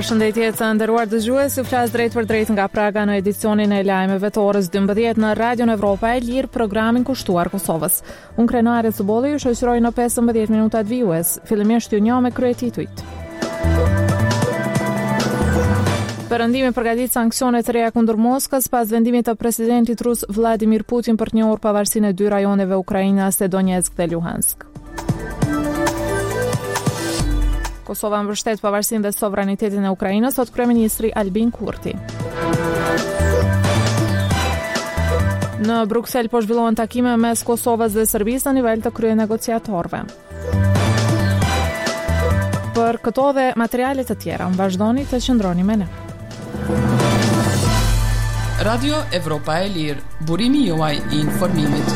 Përshëndetje të nderuar dëgjues, ju flas drejt për drejt nga Praga në edicionin e lajmeve të orës 12 në Radion Evropa e Lirë, programin kushtuar Kosovës. Unë Krenare Cuboli ju shoqëroj në 15 minutat vijues. Fillimisht ju njoh me kryetituit. Perëndimi përgatit sanksione të reja kundër Moskës pas vendimit të presidentit rus Vladimir Putin për të njohur pavarësinë e 2 rajoneve ukrainase, Donetsk dhe Luhansk. Kosova mbështet pavarësinë dhe sovranitetin e Ukrainës, sot kryeministri Albin Kurti. Në Bruksel po zhvillohen takime mes Kosovës dhe Serbisë në nivel të kryenegociatorëve. Për këto dhe materiale të tjera, vazhdoni të qëndroni me ne. Radio Evropa e Lirë, burimi juaj I informimit.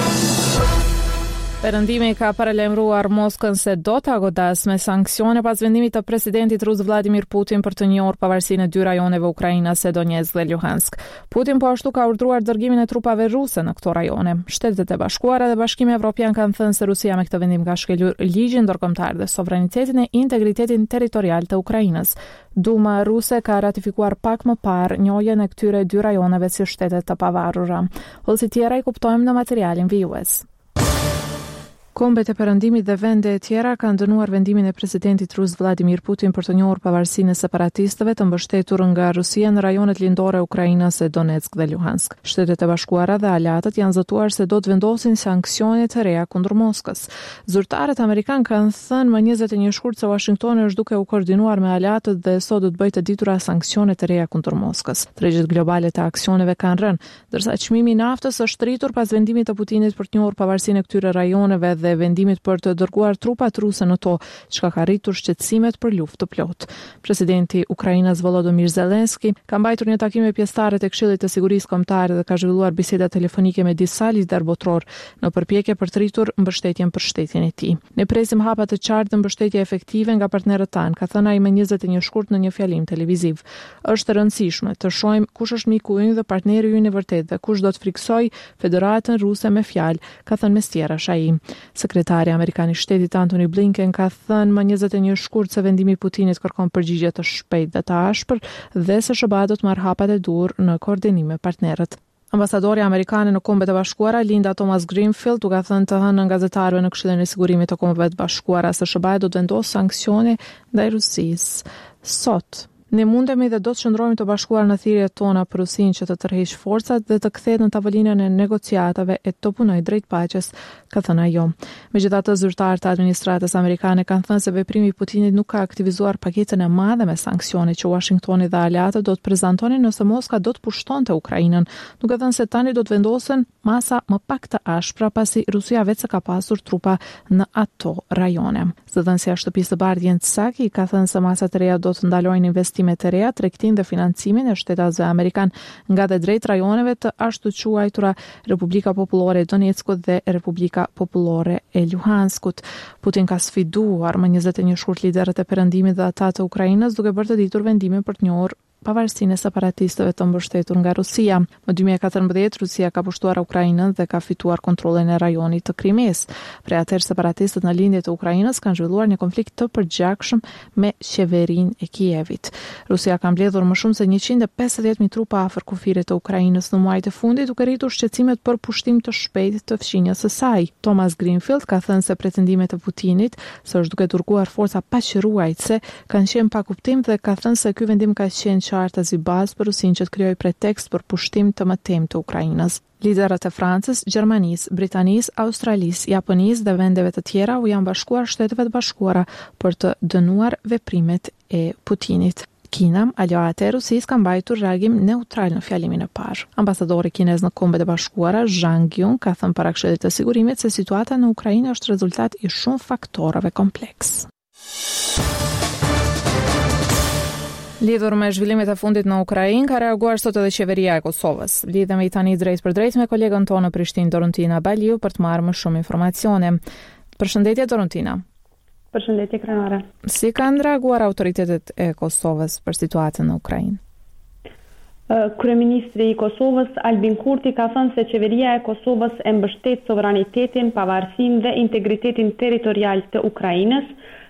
Perëndimi ka paralajmëruar Moskën se do të godas me sanksione pas vendimit të presidentit rus Vladimir Putin për të njohur pavarësinë e 2 rajoneve ukrainase, Donetsk dhe Luhansk. Putin po ashtu ka urdhëruar dërgimin e trupave ruse në këto rajone. Shtetet e Bashkuara dhe Bashkimi Evropian kanë thënë se Rusia me këtë vendim ka shkelur ligjin ndërkombëtar dhe sovranitetin e integritetin territorial të Ukrainës. Duma ruse ka ratifikuar pak më parë njohjen e këtyre 2 rajoneve si shtete të pavarura. Hollësi tjera I kuptojmë në materialin vijues. Kombet e perëndimit dhe vende e tjera kanë dënuar vendimin e presidentit rus Vladimir Putin për të njohur pavarësinë e separatistëve të mbështetur nga Rusia në rajonet lindore ukrainase, Donetsk dhe Luhansk. Shtetet e Bashkuara dhe aleatët janë zëtuar se do të vendosin sanksione të reja kundër Moskës. Zyrtarët amerikanë kanë thënë më 21 shkurt se Washingtoni është duke u koordinuar me aleatët dhe sot do të bëjë të ditura sanksione të reja kundër Moskës. Tregjet globale të aksioneve kanë rënë, ndërsa çmimi I naftës është rritur pas vendimit të Putinit për të njohur pavarësinë e këtyre rajoneve dhe vendimit për të dërguar trupat ruse në to, çka ka rritur shqetësimet për luftë të plotë. Presidenti Ukrainës Volodymyr Zelensky ka mbajtur një takim me pjesëtarët e Këshillit të Sigurisë Kombëtare dhe ka zhvilluar biseda telefonike me disa lider botror në përpjekje për të rritur mbështetjen për shtetin e tij. Ne presim hapa të qartë dhe mbështetje efektive nga partnerët tanë, ka thënë ai me 21 shkurt në një fjalim televiziv. Është e rëndësishme të shohim kush është miku ynë dhe partneri ynë I vërtetë dhe kush do të friksojë Federatën Ruse me fjalë, ka thënë mesjerash ai. Sekretari Amerikan I Shtetit Antony Blinken ka thënë më 21 shkurt se vendimi I Putinit kërkon përgjigje të shpejtë dhe të ashpër dhe se SBA do të marrë hapat e dur në koordinim me partnerët. Ambasadori amerikan në Kombet e Bashkuara Linda Thomas Greenfield u ka thënë të hënën gazetarëve në Këshillin e Sigurimit të Kombeve të Bashkuara se SBA do të vendosë sanksione ndaj Rusisë. Sot ne mundemi dhe do të qëndrojmë të bashkuar në thirrjet tona për Rusinë që të tërheqë forcat dhe të kthehet në tavolinën e negociatave e të punojë drejt paqes, ka thënë ajo. Megjithatë, zyrtarët e administratës amerikane kanë thënë se veprimi I Putinit nuk ka aktivizuar paketën e madhe me sanksione që Washingtoni dhe aleatët do të prezantonin nëse Moska do të pushtonte Ukrainën, duke thënë se tani do të vendosen masa më pak të ashpra pasi Rusia vetë se ka pasur trupa në ato rajone. Zëdhënësia e Shtëpisë së Bardhë Jens Psaki ka thënë se masat e reja do të ndalojnë investime të reja, tregtin dhe financimin e shtetasve amerikan nga dhe drejt rajoneve të ashtu quajtura Republika Popullore e Donetskut dhe Republika Popullore e Luhanskut. Putin ka sfiduar më 21 shkurt liderët e perëndimit dhe ata të Ukrainës duke bërë të ditur vendimin për të njohur pavarësinë e separatistëve të mbështetur nga Rusia. Më 2014 Rusia ka pushtuar Ukrainën dhe ka fituar kontrollin e rajonit të Krimes. Prej atëherë separatistët në lindje të Ukrainës kanë zhvilluar një konflikt të përgjakshëm me qeverinë e Kievit. Rusia ka mbledhur më shumë se 150.000 trupa afër kufirit të Ukrainës në muajt e fundit, duke rritur shqetësimet për pushtim të shpejtë të fqinjes së saj. Thomas Greenfield ka thënë se pretendimet e Putinit se është duke dërguar forca paqëruajtëse kanë qenë pa kuptim dhe ka thënë se ky vendim ka qenë qartë si bazë për Rusinë që të krijojë pretekst për pushtim të mëtejmë të Ukrainës. Liderët e Francës, Gjermanisë, Britanisë, Australisë, Japonisë dhe vendeve të tjera u janë bashkuar Shteteve të Bashkuara për të dënuar veprimet e Putinit. Kina, aleate e Rusisë ka mbajtur reagim neutral në fjalimin e parë. Ambasadori kinez në Kombet e Bashkuara, Zhang Yun, ka thënë para Këshillit të Sigurimit se situata në Ukrainë është rezultat I shumë faktorëve kompleks. Lidhur me zhvillimet e fundit në Ukrainë, ka reaguar sot edhe qeveria e Kosovës. Lidhemi tani drejt për drejt me kolegën tonë në Prishtinë, Dorontina Baliu, për të marrë më shumë informacione. Përshëndetje Dorontina. Përshëndetje Krenare. Si kanë reaguar autoritetet e Kosovës për situatën në Ukrainë? Kryeministri I Kosovës Albin Kurti ka thënë se qeveria e Kosovës e mbështet sovranitetin, pavarësinë dhe integritetin territorial të Ukrainës,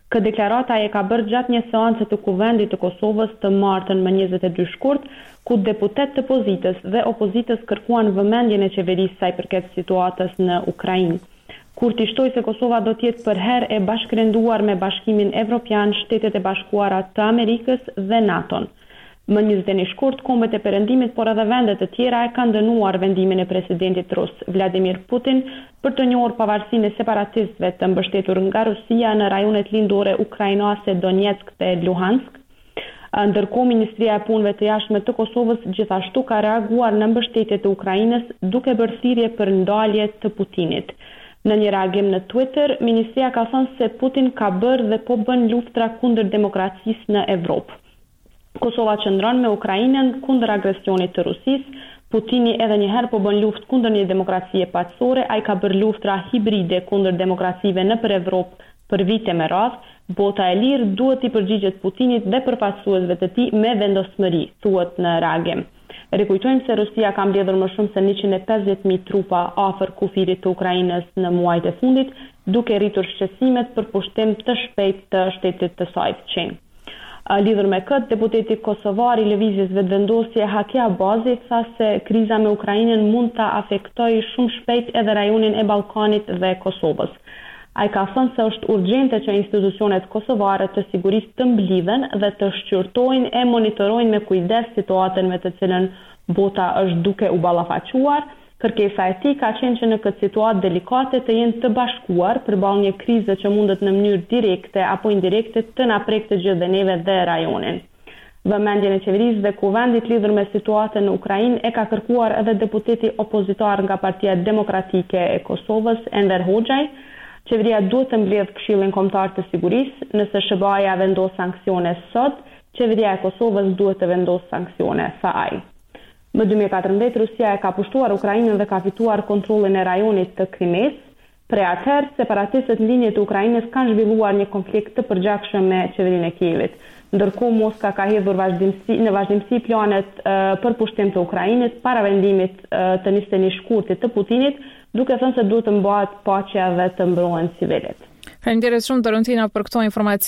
Këtë deklarata e ka bërë gjatë një seance të Kuvendit të Kosovës të martën më 22 shkurt, ku deputet të pozitës dhe opozitës kërkuan vëmendjen e qeverisë saj përket situatës në Ukrainë. Kurti shtoi se Kosova do të jetë për herë e bashkërenduar me Bashkimin Evropian, Shtetet e Bashkuara të Amerikës dhe NATO-n. Më 21 shkurt, kombet e perëndimit, por edhe vendet të tjera e kanë dënuar vendimin e presidentit rus Vladimir Putin për të njohur pavarësinë e separatistëve të mbështetur nga Rusia në rajonet lindore ukrainase Donetsk dhe Luhansk. Ndërkohë, Ministria e Punëve të Jashtme të Kosovës gjithashtu ka reaguar në mbështetje të Ukrainës duke bërë thirrje për ndalje të Putinit. Në një reagim në Twitter, Ministria ka thënë se Putin ka bërë dhe po bën luftra kundër demokracisë në Evropë. Kosova qëndron me Ukrainën kundër agresionit të Rusisë. Putini edhe një herë po bën luftë kundër një demokracie paqësore, ai ka bërë luftra hibride kundër demokracive nëpër Evropë për vite me radhë. Bota e lirë duhet i përgjigjet Putinit dhe përfaqësuesve të tij me vendosmëri, thuhet në reagim. Rikujtojmë se Rusia ka mbledhur më shumë se 150.000 trupa afër kufirit të Ukrainës në muajt e fundit, duke rritur shqetësimet për pushtim të shpejtë të shtetit të saj të qenë. Lidhur me këtë, deputeti kosovar i lëvizjes vetëvendosje Haki Abazi tha se kriza me Ukrainën mund ta afektojë shumë shpejt edhe rajonin e Ballkanit dhe Kosovës. Ai ka thënë se është urgjente që institucionet kosovare të sigurisë të mblidhen dhe të shqyrtojnë e monitorojnë me kujdes situatën me të cilën bota është duke u ballafaquar. Kërkesa e tij ka qenë që në këtë situatë delikate të jenë të bashkuar përballë një krize që mundet në mënyrë direkte apo indirekte të na prekë të gjithë dhe neve dhe rajonin. Vëmendjen e qeverisë dhe kuvendit lidhur me situatën në Ukrainë e ka kërkuar edhe deputeti opozitar nga Partia Demokratike e Kosovës, Enver Hoxhaj. Qeveria duhet të mbledhë Këshillin Kombëtar të Sigurisë. Nëse SBA-ja vendos sanksione sot, qeveria e Kosovës duhet të vendosë sanksione, tha ai. Më 2014, Rusia e ka pushtuar Ukrainën dhe ka fituar kontrollin e rajonit të Krimes. Prej atëherë, separatistët në linje të Ukrainës kanë zhvilluar një konflikt të përgjakshëm me qeverinë e Kievit. Ndërkohë, Moska ka hedhur në vazhdimsi planet për pushtim të Ukrainës para vendimit të 21 shkurtit të Putinit, duke thënë se duhet të mbahet paqja dhe të mbrohen civilët. Faleminderit shumë Dorontina për këto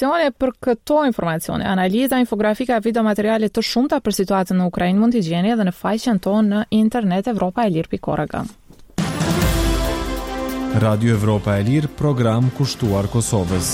informacione. Analiza, infografika, video materiale të shumta për situatën në Ukrainë mund t'i gjeni edhe në faqen tonë në internet evropaelir.org. Radio Evropa e Lirë, program kushtuar Kosovës.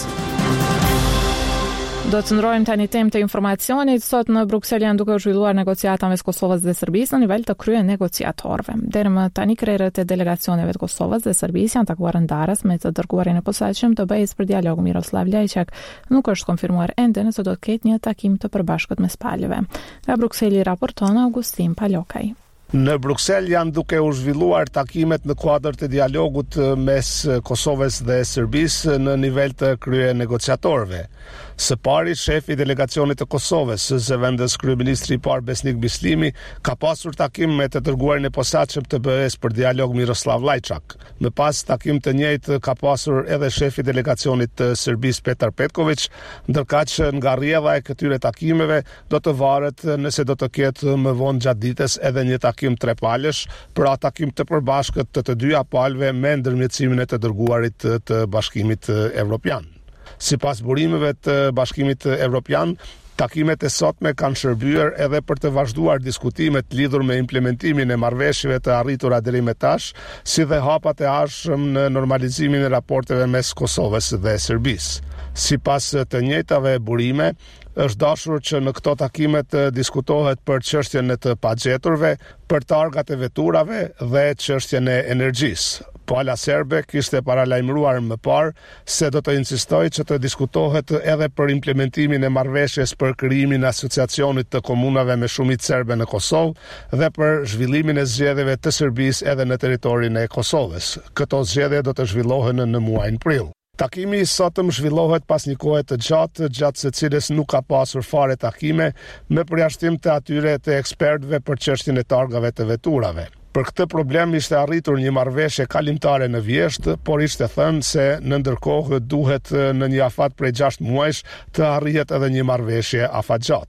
Do të ndrojmë tani temë të informacionit. Sot në Bruksel janë duke u zhvilluar negociata mes Kosovës dhe Serbisë në nivel të krye negociatorëve. Deri më tani krerët e delegacioneve të Kosovës dhe Serbisë janë takuar në Daras me të dërguarin e posaçëm të BE-s për dialog Miroslav Lajçak. Nuk është konfirmuar ende nëse do të ketë një takim të përbashkët mes palëve. Nga Brukseli raporton Augustin Palokaj. Në Bruksel janë duke u zhvilluar takimet në kuadër të dialogut mes Kosovës dhe Serbisë në nivel të krye negociatorëve. Së pari, shefi i delegacionit të Kosovës, zëvendës kryeministri i parë Besnik Bislimi, ka pasur takim me të dërguarin e posaçëm të BE-s për dialog Miroslav Lajçak. Më pas, takim të njëjtë ka pasur edhe shefi i delegacionit të Serbisë Petar Petković, ndërkaq që nga rrjedha e këtyre takimeve do të varet nëse do të ketë më vonë gjatë ditës edhe një takim trepalësh, pra takim të përbashkët të dyja palëve me ndërmjetësimin e të dërguarit të Bashkimit Evropian. Sipas burimeve të Bashkimit Evropian, takimet e sotme kanë shërbyer edhe për të vazhduar diskutimet lidhur me implementimin e marrëveshjeve të arritura deri më tash, si dhe hapat e ardhshëm në normalizimin e raporteve mes Kosovës dhe Serbisë. Sipas të njëjtave burime, është dashur që në këto takime të diskutohet për çështjen e të pagjeturve, për targat e veturave dhe çështjen e energjisë. Pala serbe kishte paralajmëruar më parë se do të insistojë që të diskutohet edhe për implementimin e marrëveshjes për krijimin e asociacionit të komunave me shumicë serbe në Kosovë dhe për zhvillimin e zgjedhjeve të Serbisë edhe në territorin e Kosovës. Këto zgjedhje do të zhvillohen në muajin prill. Takimi i sotëm zhvillohet pas një kohe të gjatë së cilës nuk ka pasur fare takime, me përjashtim të atyre të ekspertëve për çështjen e targave të veturave. Për këtë problem ishte arritur një marrëveshje kalimtare në vjesht, por ishte thënë se në ndërkohë duhet në një afat prej 6 muajsh të arrihet edhe një marrëveshje afatgjate.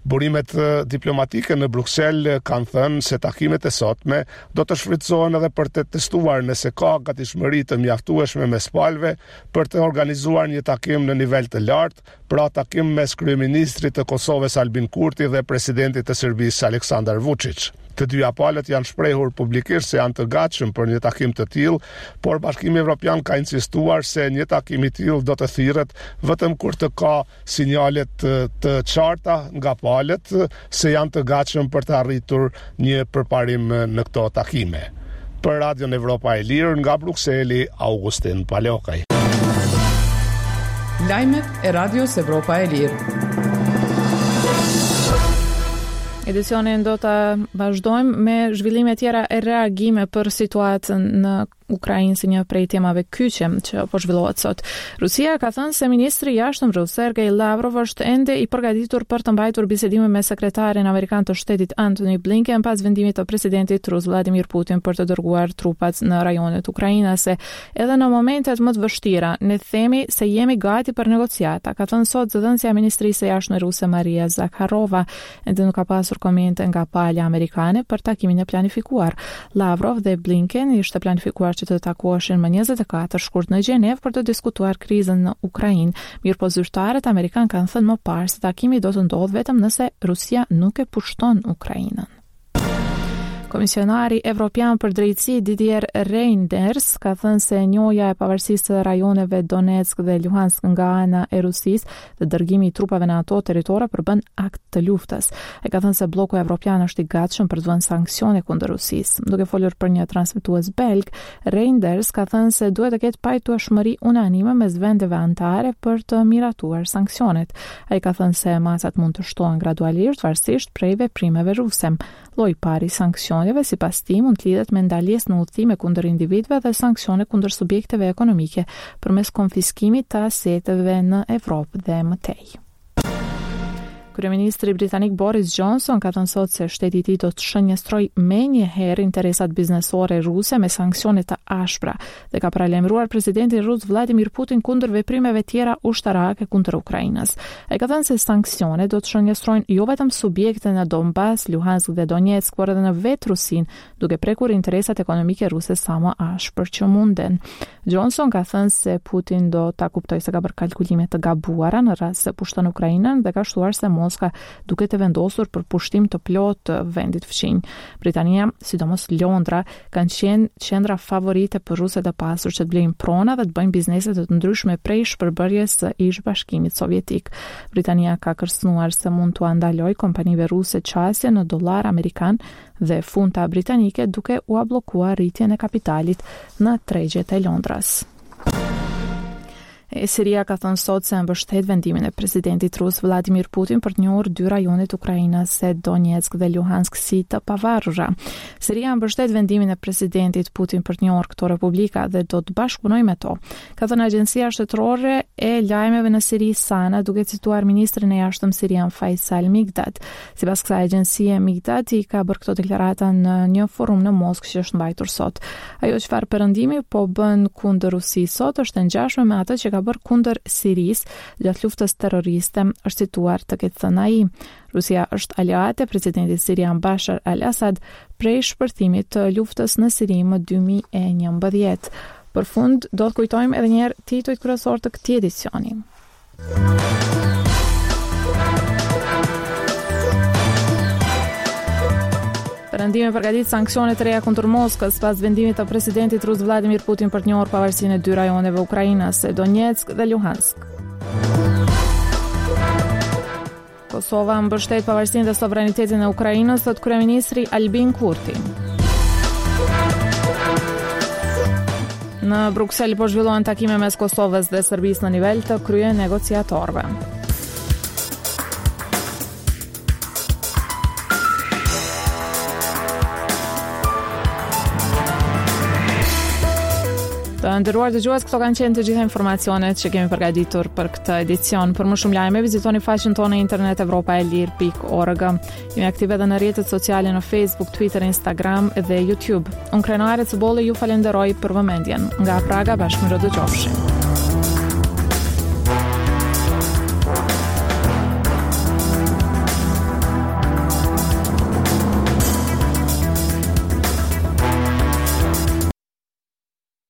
Burimet diplomatike në Bruksel kanë thënë se takimet e sotme do të shfrytëzohen edhe për të testuar nëse ka gatishmëri të mjaftueshme mes palëve për të organizuar një takim në nivel të lartë, pra takim mes kryeministrit të Kosovës Albin Kurti dhe presidentit të Serbisë Aleksandar Vučić. Të dyja palët janë shprehur publikisht se janë të gatshëm për një takim të tillë, por Bashkimi Evropian ka insistuar se një takim i tillë do të thirret vetëm kur të ka sinjalet të qarta nga palët se janë të gatshëm për të arritur një përparim në këto takime. Për Radion Evropa e Lirë nga Brukseli, Augustin Palokaj. Lajmet e Radios Evropa e Lirë. Edicionin do të vazhdojmë me zhvillime tjera e reagime për situatën në Ukrainë si një prej temave kyçe që po zhvillohet sot. Rusia ka thënë se ministri i jashtëm rus Sergej Lavrov është ende i përgatitur për të mbajtur bisedime me sekretarin amerikan të shtetit Antony Blinken pas vendimit të presidentit rus Vladimir Putin për të dërguar trupat në rajonet ukrainase. Edhe në momentet më të vështira, ne themi se jemi gati për negociata, ka thënë sot zëdhënësja e ministrisë së jashtme ruse Maria Zakharova. Ende nuk ka pasur komente nga palja amerikane për takimin e planifikuar. Lavrov dhe Blinken ishte planifikuar që të takoheshin më 24 shkurt në Gjenev për të diskutuar krizën në Ukrainë. Mirëpo zyrtarët amerikan kanë thënë më parë se takimi do të ndodhë vetëm nëse Rusia nuk e pushton Ukrainën. Komisionari Evropian për drejtësi Didier Reynders ka thënë se njohja e pavarësisë të rajoneve Donetsk dhe Luhansk nga ana e Rusisë dhe dërgimi i trupave në ato territore përbën akt të luftës. Ai ka thënë se bloku evropian është i gatshëm për të vënë sanksione kundër Rusisë. Duke folur për një transmetues belg, Reynders ka thënë se duhet të ketë pajtueshmëri unanime mes vendeve anëtare për të miratuar sanksionet. Ai ka thënë se masat mund të shtohen gradualisht varësisht prej veprimeve ruse. Lloji i parë i sanksioneve sipas tij mund të lidhet me ndalesë në udhëtime kundër individëve dhe sanksione kundër subjekteve ekonomike përmes konfiskimit të aseteve në Evropë dhe mëtej. Kryeministri britanik Boris Johnson ka thënë sot se shteti i tij do të shënjestrojë menjëherë interesat biznesore ruse me sanksione të ashpra dhe ka paralajmëruar presidentin rus Vladimir Putin kundër veprimeve tjera ushtarake kundër Ukrainës. Ai ka thënë se sanksionet do të shënjestrojnë jo vetëm subjekte në Donbas, Luhansk dhe Donetsk, por edhe në vetë Rusinë, duke prekur interesat ekonomike ruse sa më ashpër që munden. Johnson ka thënë se Putin do ta kuptojë se ka bërë kalkulime të gabuara në rast se pushton Ukrainën dhe ka shtuar se Moska duket e vendosur për pushtim të plotë të vendit fqinj. Britania, sidomos Londra, kanë qenë qendra favorite për ruset e pasur që të blejnë prona dhe të bëjnë biznese të ndryshme prej shpërbërjes së ish-bashkimit sovjetik. Britania ka kërcënuar se mund t'u andalojë kompanive ruse qasje në dollar amerikan dhe funta britanike duke u bllokuar rritjen e kapitalit në tregjet e Londrës. Siria ka thënë sot se mbështet vendimin e presidentit rus Vladimir Putin për të njohur 2 rajonet ukrainase Donetsk dhe Luhansk si të pavarura. Siria mbështet vendimin e presidentit Putin për të njohur këto republika dhe do të bashkëpunojë me to. Ka thënë agjencia shtetërore e lajmeve në Siri Sana, duke cituar ministrin e jashtëm sirian Faisal Migdad. Sipas kësaj agjencie, Migdad i ka bërë këto deklarata në një forum në Moskë që është mbajtur sot. Ajo çfarë perëndimi po bën kundër Rusisë sot është e ngjashme me atë që ka bërë kundër Sirisë gjatë luftës terroriste, është cituar të ketë thënë ai. Rusia është aleate e presidentit sirian Bashar al-Assad prej shpërthimit të luftës në Siri më 2011. Për fund, do të kujtojmë edhe një herë titujt kryesor të këtij edicioni. Perëndimi përgatit sanksione të reja kundër Moskës pas vendimit të presidentit rus Vladimir Putin për të njohur pavarësinë e 2 rajoneve ukrainase, Donetsk dhe Luhansk. Kosova mbështet pavarësinë dhe sovranitetin e Ukrainës, thot kryeministri Albin Kurti. Në Bruksel po zhvillohen takime mes Kosovës dhe Serbisë në nivel të krye negociatorëve. Të nderuar dëgjues, këto kanë qenë të gjitha informacionet që kemi përgatitur për këtë edicion. Për më shumë lajme, vizitoni faqen tonë internet europaelir.org. Jemi aktive edhe në rrjetet sociale në Facebook, Twitter, Instagram dhe YouTube. Unë Krenare Cëbolli ju falenderoj për vëmendjen. Nga Praga, bashkë më dëgjofshim.